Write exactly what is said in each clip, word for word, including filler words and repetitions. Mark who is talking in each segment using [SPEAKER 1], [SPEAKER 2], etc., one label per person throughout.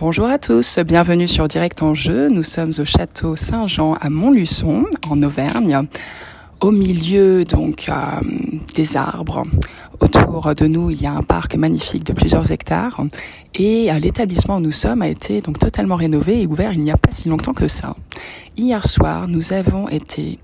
[SPEAKER 1] Bonjour à tous, bienvenue sur Direct en Jeu. Nous sommes au château Saint-Jean à Montluçon, en Auvergne, au milieu donc euh, des arbres. Autour de nous, il y a un parc magnifique de plusieurs hectares et euh, l'établissement où nous sommes a été donc totalement rénové et ouvert il n'y a pas si longtemps que ça. Hier soir, nous avons été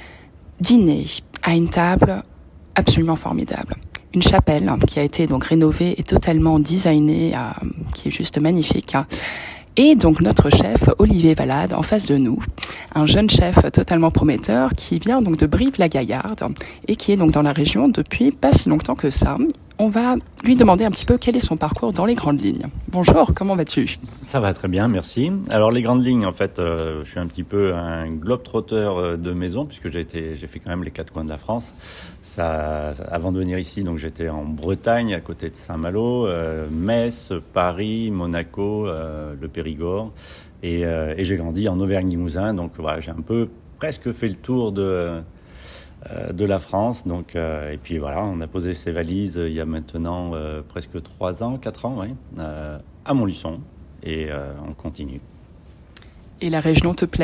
[SPEAKER 1] dîner à une table absolument formidable. Une chapelle qui a été donc rénovée et totalement designée, euh, qui est juste magnifique. Et donc notre chef, Olivier Valade, en face de nous, un jeune chef totalement prometteur qui vient donc de Brive-la-Gaillarde et qui est donc dans la région depuis pas si longtemps que ça. On va lui demander un petit peu quel est son parcours dans les grandes lignes. Bonjour, comment vas-tu ?
[SPEAKER 2] Ça va très bien, merci. Alors les grandes lignes, en fait, euh, je suis un petit peu un globe-trotteur de maison puisque j'ai été, j'ai fait quand même les quatre coins de la France. Ça, avant de venir ici, donc j'étais en Bretagne, à côté de Saint-Malo, euh, Metz, Paris, Monaco, euh, le Périgord, et, euh, et j'ai grandi en Auvergne-Limousin. Donc voilà, j'ai un peu presque fait le tour de de la France, donc euh, et puis voilà, on a posé ses valises euh, il y a maintenant euh, presque trois ans, quatre ans, ouais, euh, à Montluçon, et euh, on continue.
[SPEAKER 1] Et la région te plaît ?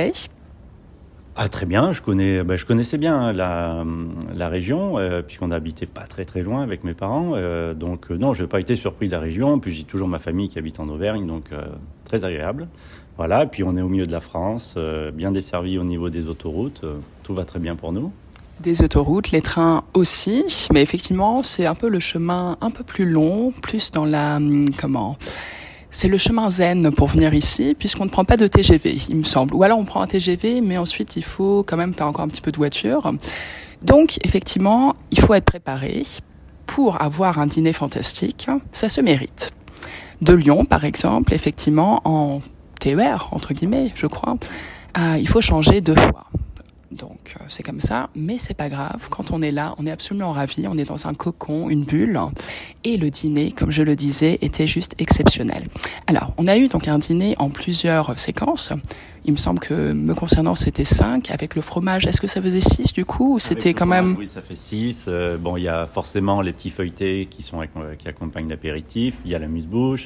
[SPEAKER 2] Ah très bien, je connais, ben, je connaissais bien la la région euh, puisqu'on habitait pas très très loin avec mes parents, euh, donc euh, non, je n'ai pas été surpris de la région. Puis j'ai toujours ma famille qui habite en Auvergne, donc euh, très agréable. Voilà, puis on est au milieu de la France, euh, bien desservi au niveau des autoroutes, euh, tout va très bien pour nous.
[SPEAKER 1] Des autoroutes, les trains aussi, mais effectivement, c'est un peu le chemin un peu plus long, plus dans la... comment C'est le chemin zen pour venir ici, puisqu'on ne prend pas de T G V, il me semble. Ou alors on prend un T G V, mais ensuite il faut quand même faire encore un petit peu de voiture. Donc, effectivement, il faut être préparé pour avoir un dîner fantastique. Ça se mérite. De Lyon, par exemple, effectivement, en T E R, entre guillemets, je crois, euh, il faut changer deux fois. Donc euh, c'est comme ça, mais c'est pas grave. Quand on est là, on est absolument ravis. On est dans un cocon, une bulle, et le dîner, comme je le disais, était juste exceptionnel. Alors, on a eu donc un dîner en plusieurs séquences. Il me semble que, me concernant, c'était cinq avec le fromage. Est-ce que ça faisait six du coup, ou c'était
[SPEAKER 2] avec
[SPEAKER 1] quand
[SPEAKER 2] fromage,
[SPEAKER 1] même...
[SPEAKER 2] Oui, ça fait six. Euh, bon, il y a forcément les petits feuilletés qui sont qui accompagnent l'apéritif. Il y a la muse-bouche.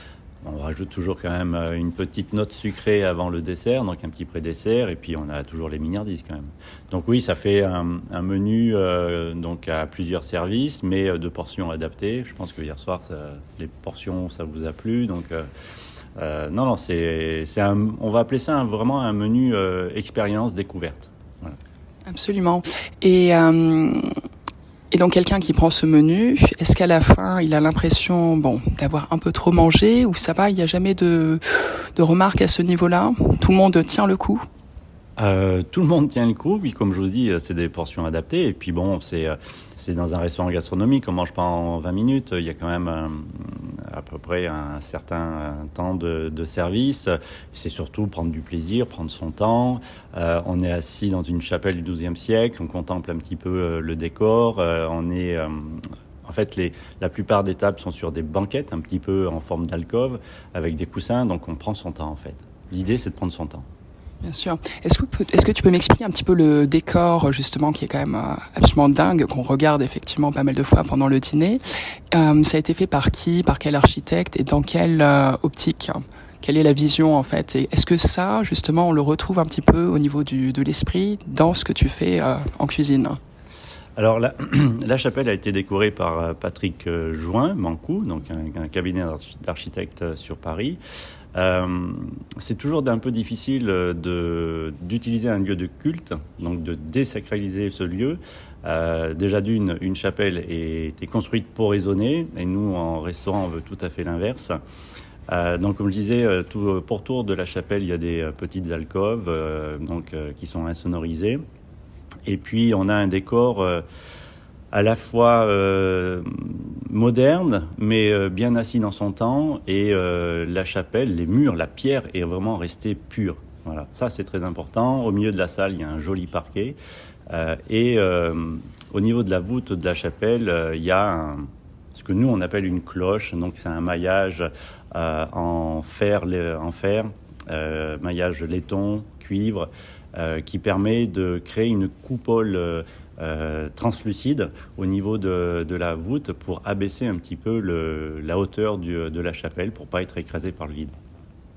[SPEAKER 2] On rajoute toujours quand même une petite note sucrée avant le dessert, donc un petit pré-dessert, et puis on a toujours les mignardises quand même. Donc oui, ça fait un, un menu euh, donc à plusieurs services, mais de portions adaptées. Je pense que hier soir, ça, les portions, ça vous a plu. Donc euh, euh, non, non, c'est, c'est un, on va appeler ça un, vraiment un menu euh, expérience découverte. Voilà.
[SPEAKER 1] Absolument. Et... Euh... Et donc quelqu'un qui prend ce menu, est-ce qu'à la fin, il a l'impression bon, d'avoir un peu trop mangé ou ça va, il n'y a jamais de, de remarques à ce niveau-là ? Tout le monde tient le coup ?
[SPEAKER 2] Euh, tout le monde tient le coup, puis comme je vous dis, c'est des portions adaptées. Et puis bon, c'est c'est dans un restaurant gastronomique, on mange pas en vingt minutes. Il y a quand même un, à peu près un certain temps de, de service. C'est surtout prendre du plaisir, prendre son temps. Euh, on est assis dans une chapelle du douzième siècle, on contemple un petit peu le décor. Euh, on est euh, En fait, les, la plupart des tables sont sur des banquettes, un petit peu en forme d'alcôve, avec des coussins, donc on prend son temps en fait. L'idée, c'est de prendre son temps.
[SPEAKER 1] Bien sûr. Est-ce que, est-ce que tu peux m'expliquer un petit peu le décor, justement, qui est quand même euh, absolument dingue, qu'on regarde effectivement pas mal de fois pendant le dîner. Euh, ça a été fait par qui, par quel architecte et dans quelle euh, optique ? Quelle est la vision, en fait ? Et est-ce que ça, justement, on le retrouve un petit peu au niveau du, de l'esprit dans ce que tu fais euh, en cuisine ?
[SPEAKER 2] Alors la, la chapelle a été décorée par Patrick Join, Mancou, donc un, un cabinet d'architectes sur Paris. Euh, c'est toujours un peu difficile de, d'utiliser un lieu de culte, donc de désacraliser ce lieu. Euh, déjà d'une, une chapelle est, est construite pour raisonner, et nous, en restaurant, on veut tout à fait l'inverse. Euh, donc, comme je disais, tout, pourtour de la chapelle, il y a des petites alcôves euh, donc, euh, qui sont insonorisées. Et puis, on a un décor euh, à la fois euh, moderne, mais euh, bien assis dans son temps. Et euh, la chapelle, les murs, la pierre est vraiment restée pure. Voilà, ça, c'est très important. Au milieu de la salle, il y a un joli parquet. Euh, et euh, au niveau de la voûte de la chapelle, euh, il y a un, ce que nous, on appelle une cloche. Donc, c'est un maillage euh, en fer, en fer euh, maillage laiton, cuivre, Euh, qui permet de créer une coupole euh, translucide au niveau de, de la voûte pour abaisser un petit peu le, la hauteur du, de la chapelle pour ne pas être écrasé par le vide.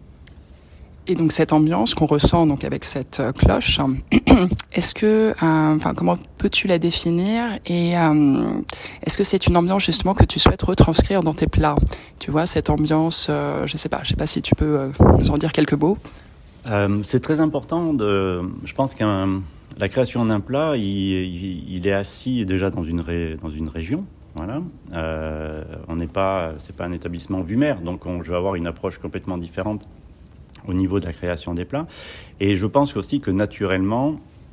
[SPEAKER 1] Et donc cette ambiance qu'on ressent donc avec cette euh, cloche, est-ce que, euh, enfin, comment peux-tu la définir et euh, est-ce que c'est une ambiance justement que tu souhaites retranscrire dans tes plats? Tu vois cette ambiance, euh, je sais pas, je sais pas si tu peux euh, nous en dire quelques mots.
[SPEAKER 2] Euh, c'est très important de, je pense qu'un la création d'un plat, il, il, il est assis déjà dans une ré, dans une région. Voilà, euh, on n'est pas, c'est pas un établissement vue-mer, donc on, je vais avoir une approche complètement différente au niveau de la création des plats. Et je pense aussi que naturellement,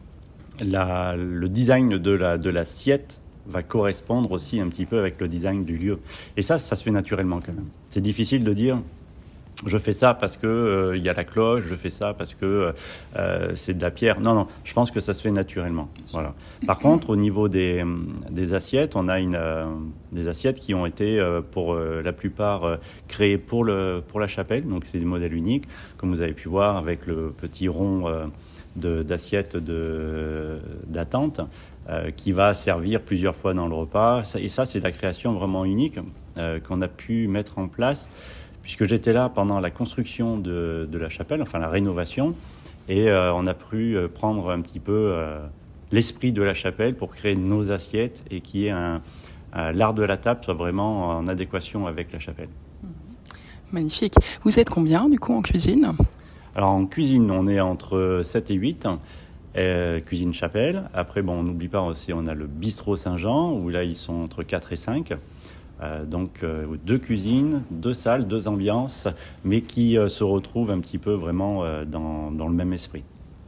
[SPEAKER 2] la, le design de, la, de l'assiette va correspondre aussi un petit peu avec le design du lieu. Et ça, ça se fait naturellement quand même. C'est difficile de dire, je fais ça parce que euh, y a la cloche, je fais ça parce que euh, c'est de la pierre. Non, non, je pense que ça se fait naturellement. Voilà. Par contre, au niveau des, des assiettes, on a une, euh, des assiettes qui ont été, euh, pour euh, la plupart, euh, créées pour, le, pour la chapelle. Donc, c'est des modèles uniques, comme vous avez pu voir, avec le petit rond euh, de, d'assiette de, d'attente euh, qui va servir plusieurs fois dans le repas. Et ça, c'est de la création vraiment unique euh, qu'on a pu mettre en place, puisque j'étais là pendant la construction de, de la chapelle, enfin la rénovation, et euh, on a pu prendre un petit peu euh, l'esprit de la chapelle pour créer nos assiettes et qu'il y ait un, un, l'art de la table soit vraiment en adéquation avec la chapelle.
[SPEAKER 1] Magnifique. Vous êtes combien du coup en cuisine?
[SPEAKER 2] Alors en cuisine, on est entre sept et huit, euh, cuisine chapelle. Après, bon, on n'oublie pas aussi, on a le bistrot Saint-Jean, où là ils sont entre quatre et cinq. Euh, donc euh, deux cuisines, deux salles, deux ambiances, mais qui euh, se retrouvent un petit peu vraiment euh, dans, dans le même esprit.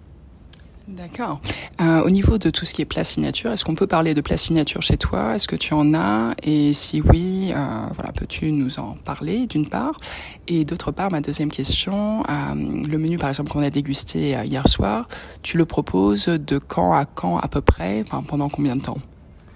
[SPEAKER 1] D'accord. Euh, au niveau de tout ce qui est plat signature, est-ce qu'on peut parler de plat signature chez toi? Est-ce que tu en as? Et si oui, euh, voilà, peux-tu nous en parler d'une part? Et d'autre part, ma deuxième question, euh, le menu par exemple qu'on a dégusté euh, hier soir, tu le proposes de quand à quand à peu près? Enfin, pendant combien de temps?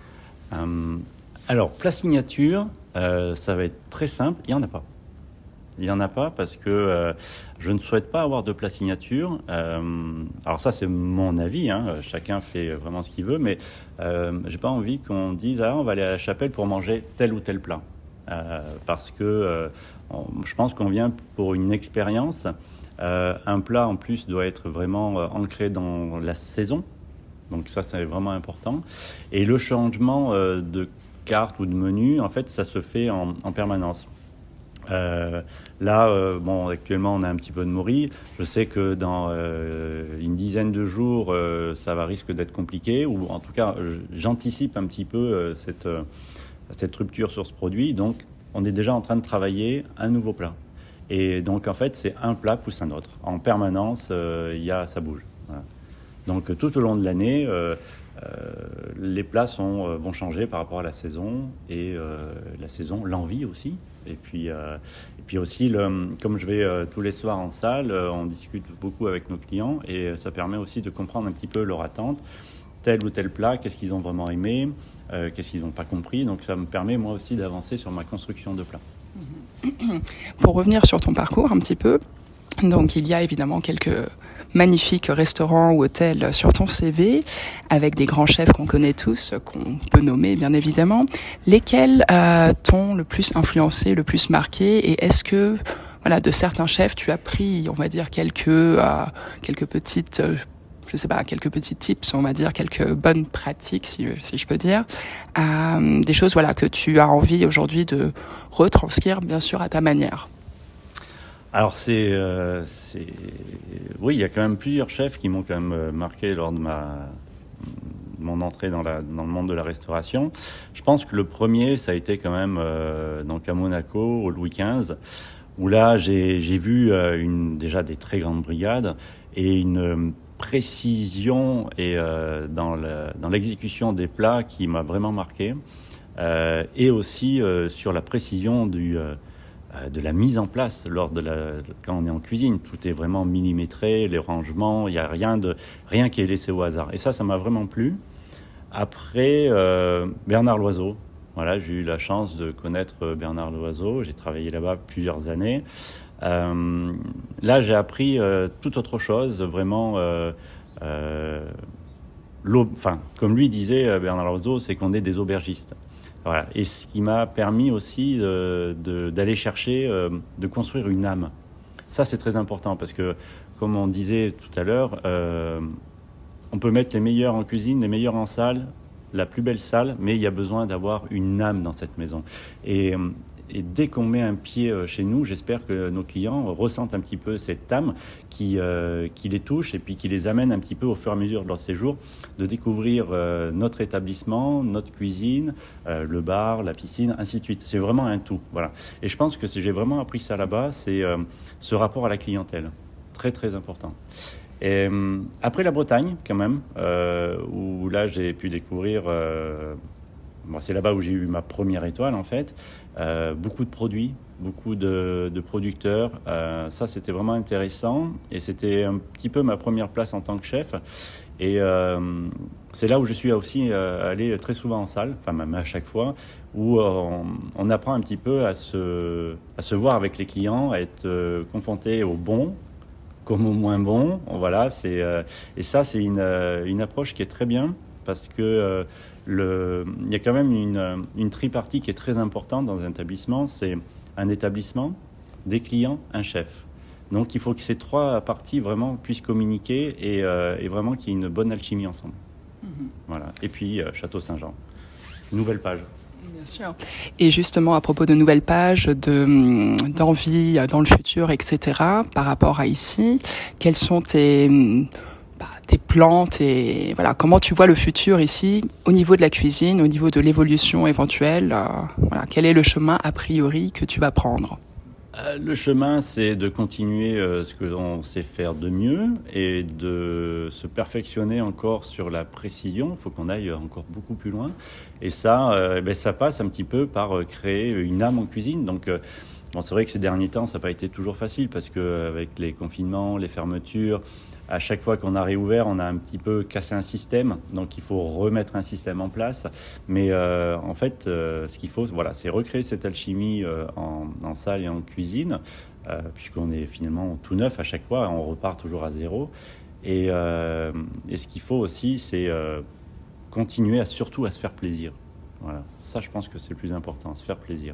[SPEAKER 2] euh, Alors, plat signature, euh, ça va être très simple. Il n'y en a pas. Il n'y en a pas parce que euh, je ne souhaite pas avoir de plat signature. Euh, alors ça, c'est mon avis. Hein, chacun fait vraiment ce qu'il veut. Mais euh, je n'ai pas envie qu'on dise ah, on va aller à la chapelle pour manger tel ou tel plat. Euh, parce que euh, on, je pense qu'on vient pour une expérience. Euh, un plat, en plus, doit être vraiment euh, ancré dans la saison. Donc ça, c'est vraiment important. Et le changement euh, de carte ou de menu, en fait, ça se fait en, en permanence. Euh, là, euh, bon, actuellement, on a un petit peu de morue. Je sais que dans euh, une dizaine de jours, euh, ça va risque d'être compliqué, ou en tout cas, j'anticipe un petit peu euh, cette, euh, cette rupture sur ce produit. Donc, on est déjà en train de travailler un nouveau plat. Et donc, en fait, c'est un plat pousse un autre. En permanence, euh, y a, ça bouge. Voilà. Donc, tout au long de l'année, euh, Euh, les plats sont, euh, vont changer par rapport à la saison et euh, la saison, l'envie aussi. Et puis, euh, et puis aussi, le, comme je vais euh, tous les soirs en salle, euh, on discute beaucoup avec nos clients et ça permet aussi de comprendre un petit peu leur attente. Tel ou tel plat, qu'est-ce qu'ils ont vraiment aimé, euh, qu'est-ce qu'ils n'ont pas compris. Donc ça me permet moi aussi d'avancer sur ma construction de plats.
[SPEAKER 1] Pour revenir sur ton parcours un petit peu, donc il y a évidemment quelques magnifiques restaurants ou hôtels sur ton C V, avec des grands chefs qu'on connaît tous, qu'on peut nommer bien évidemment. Lesquels euh, t'ont le plus influencé, le plus marqué, et est-ce que voilà, de certains chefs, tu as pris, on va dire, quelques euh, quelques petites, euh, je sais pas, quelques petits tips, on va dire, quelques bonnes pratiques, si, si je peux dire, euh, des choses voilà que tu as envie aujourd'hui de retranscrire, bien sûr, à ta manière.
[SPEAKER 2] Alors c'est, euh, c'est, oui, il y a quand même plusieurs chefs qui m'ont quand même marqué lors de ma mon entrée dans la dans le monde de la restauration. Je pense que le premier, ça a été quand même euh, donc à Monaco au Louis quinze, où là j'ai j'ai vu euh, une déjà des très grandes brigades et une précision et euh, dans le, dans l'exécution des plats qui m'a vraiment marqué, euh, et aussi euh, sur la précision du euh, de la mise en place lors de la, quand on est en cuisine. Tout est vraiment millimétré, les rangements, il n'y a rien, de, rien qui est laissé au hasard. Et ça, ça m'a vraiment plu. Après, euh, Bernard Loiseau. Voilà, j'ai eu la chance de connaître Bernard Loiseau. J'ai travaillé là-bas plusieurs années. Euh, là, j'ai appris euh, tout autre chose, vraiment... Euh, euh, enfin, comme lui disait Bernard Loiseau, c'est qu'on est des aubergistes. Voilà. Et ce qui m'a permis aussi de, de, d'aller chercher, euh, de construire une âme. Ça, c'est très important parce que, comme on disait tout à l'heure, euh, on peut mettre les meilleurs en cuisine, les meilleurs en salle, la plus belle salle, mais il y a besoin d'avoir une âme dans cette maison. Et, et dès qu'on met un pied chez nous, j'espère que nos clients ressentent un petit peu cette âme qui, euh, qui les touche et puis qui les amène un petit peu au fur et à mesure de leur séjour de découvrir euh, notre établissement, notre cuisine, euh, le bar, la piscine, ainsi de suite. C'est vraiment un tout. Voilà. Et je pense que si j'ai vraiment appris ça là-bas, c'est euh, ce rapport à la clientèle. Très, très important. Et, euh, après la Bretagne, quand même, euh, où là, j'ai pu découvrir... Euh, bon, c'est là-bas où j'ai eu ma première étoile, en fait. Euh, beaucoup de produits, beaucoup de, de producteurs. Euh, ça, c'était vraiment intéressant. Et c'était un petit peu ma première place en tant que chef. Et euh, c'est là où je suis aussi euh, allé très souvent en salle, enfin même à chaque fois, où on, on apprend un petit peu à se, à se voir avec les clients, à être euh, confronté au bon comme au moins bon. Voilà, c'est, euh, et ça, c'est une, euh, une approche qui est très bien parce que euh, le, il y a quand même une, une tripartie qui est très importante dans un établissement. C'est un établissement, des clients, un chef. Donc, il faut que ces trois parties vraiment puissent communiquer et, euh, et vraiment qu'il y ait une bonne alchimie ensemble. Mm-hmm. Voilà. Et puis, euh, Château Saint-Jean. Nouvelle page.
[SPEAKER 1] Bien sûr. Et justement, à propos de nouvelles pages, de, d'envie dans le futur, et cetera, par rapport à ici, quels sont tes, bah, tes plans, tes, voilà, comment tu vois le futur ici, au niveau de la cuisine, au niveau de l'évolution éventuelle, euh, voilà, quel est le chemin a priori que tu vas prendre ?
[SPEAKER 2] Le chemin, c'est de continuer ce que l'on sait faire de mieux et de se perfectionner encore sur la précision. Il faut qu'on aille encore beaucoup plus loin. Et ça, euh, ben, ça passe un petit peu par créer une âme en cuisine. Donc, euh, bon, c'est vrai que ces derniers temps, ça n'a pas été toujours facile parce qu'avec les confinements, les fermetures, à chaque fois qu'on a réouvert, on a un petit peu cassé un système. Donc, il faut remettre un système en place. Mais euh, en fait, euh, ce qu'il faut, voilà, c'est recréer cette alchimie euh, en, en salle et en cuisine, euh, puisqu'on est finalement tout neuf à chaque fois. On repart toujours à zéro. Et, euh, et ce qu'il faut aussi, c'est euh, continuer à, surtout à se faire plaisir. Voilà. Ça, je pense que c'est le plus important, se faire plaisir.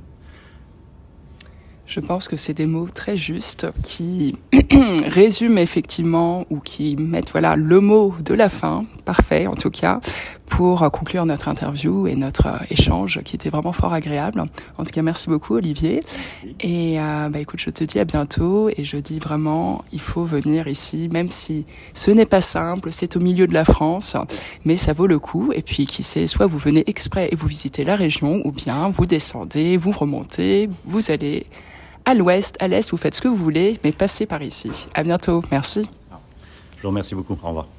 [SPEAKER 1] Je pense que c'est des mots très justes qui résument effectivement ou qui mettent voilà le mot de la fin, parfait en tout cas, pour conclure notre interview et notre échange qui était vraiment fort agréable. En tout cas, merci beaucoup Olivier. Et euh, bah écoute, je te dis à bientôt et je dis vraiment, il faut venir ici, même si ce n'est pas simple, c'est au milieu de la France, mais ça vaut le coup. Et puis qui sait, soit vous venez exprès et vous visitez la région, ou bien vous descendez, vous remontez, vous allez à l'ouest, à l'est, vous faites ce que vous voulez, mais passez par ici. À bientôt. Merci.
[SPEAKER 2] Je vous remercie beaucoup. Au revoir.